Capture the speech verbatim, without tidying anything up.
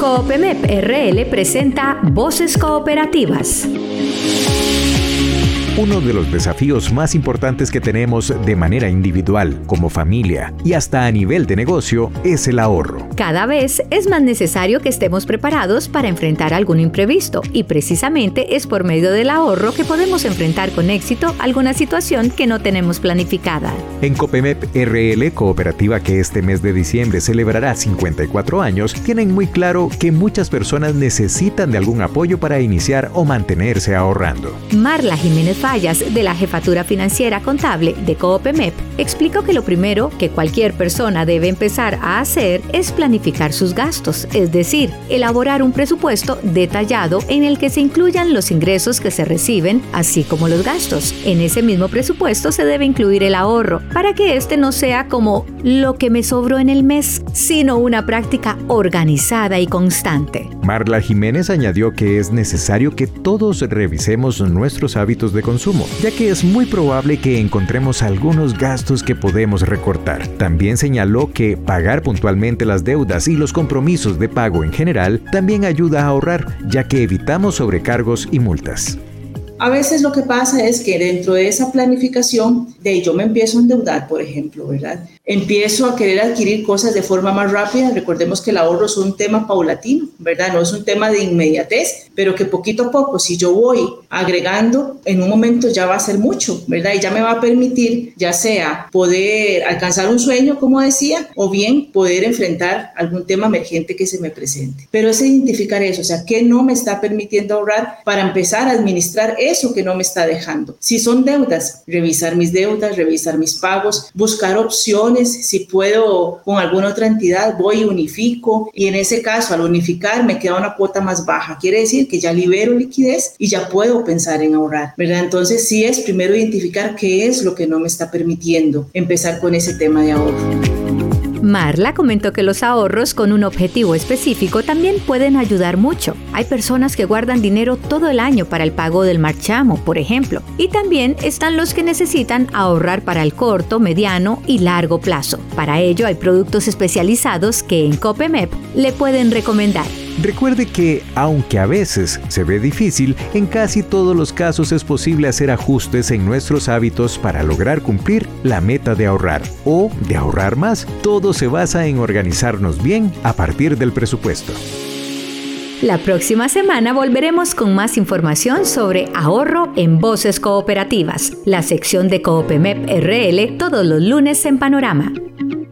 Coopemep R L presenta Voces Cooperativas. Uno de los desafíos más importantes que tenemos de manera individual, como familia y hasta a nivel de negocio, es el ahorro. Cada vez es más necesario que estemos preparados para enfrentar algún imprevisto y precisamente es por medio del ahorro que podemos enfrentar con éxito alguna situación que no tenemos planificada. En Coopemep R L, cooperativa que este mes de diciembre celebrará cincuenta y cuatro años, tienen muy claro que muchas personas necesitan de algún apoyo para iniciar o mantenerse ahorrando. Marla Jiménez Fallas, de la Jefatura Financiera Contable de Coopemep, explicó que lo primero que cualquier persona debe empezar a hacer es planificar sus gastos, es decir, elaborar un presupuesto detallado en el que se incluyan los ingresos que se reciben, así como los gastos. En ese mismo presupuesto se debe incluir el ahorro, para que este no sea como lo que me sobró en el mes, sino una práctica organizada y constante. Marla Jiménez añadió que es necesario que todos revisemos nuestros hábitos de consumo, ya que es muy probable que encontremos algunos gastos que podemos recortar. También señaló que pagar puntualmente las deudas y los compromisos de pago en general también ayuda a ahorrar, ya que evitamos sobrecargos y multas. A veces lo que pasa es que dentro de esa planificación, de yo me empiezo a endeudar, por ejemplo, ¿verdad? Empiezo a querer adquirir cosas de forma más rápida. Recordemos que el ahorro es un tema paulatino, ¿verdad? No es un tema de inmediatez, pero que poquito a poco, si yo voy agregando, en un momento ya va a ser mucho, ¿verdad? Y ya me va a permitir, ya sea poder alcanzar un sueño, como decía, o bien poder enfrentar algún tema emergente que se me presente. Pero es identificar eso, o sea, ¿qué no me está permitiendo ahorrar para empezar a administrar eso que no me está dejando? Si son deudas, revisar mis deudas, revisar mis pagos, buscar opciones. Si puedo con alguna otra entidad, voy y unifico, y en ese caso al unificar me queda una cuota más baja, quiere decir que ya libero liquidez y ya puedo pensar en ahorrar, ¿verdad? Entonces sí es primero identificar qué es lo que no me está permitiendo empezar con ese tema de ahorro. Marla comentó que los ahorros con un objetivo específico también pueden ayudar mucho. Hay personas que guardan dinero todo el año para el pago del marchamo, por ejemplo, y también están los que necesitan ahorrar para el corto, mediano y largo plazo. Para ello hay productos especializados que en Coopemep le pueden recomendar. Recuerde que, aunque a veces se ve difícil, en casi todos los casos es posible hacer ajustes en nuestros hábitos para lograr cumplir la meta de ahorrar o de ahorrar más. Todo se basa en organizarnos bien a partir del presupuesto. La próxima semana volveremos con más información sobre ahorro en Voces Cooperativas, la sección de Coopemep R L todos los lunes en Panorama.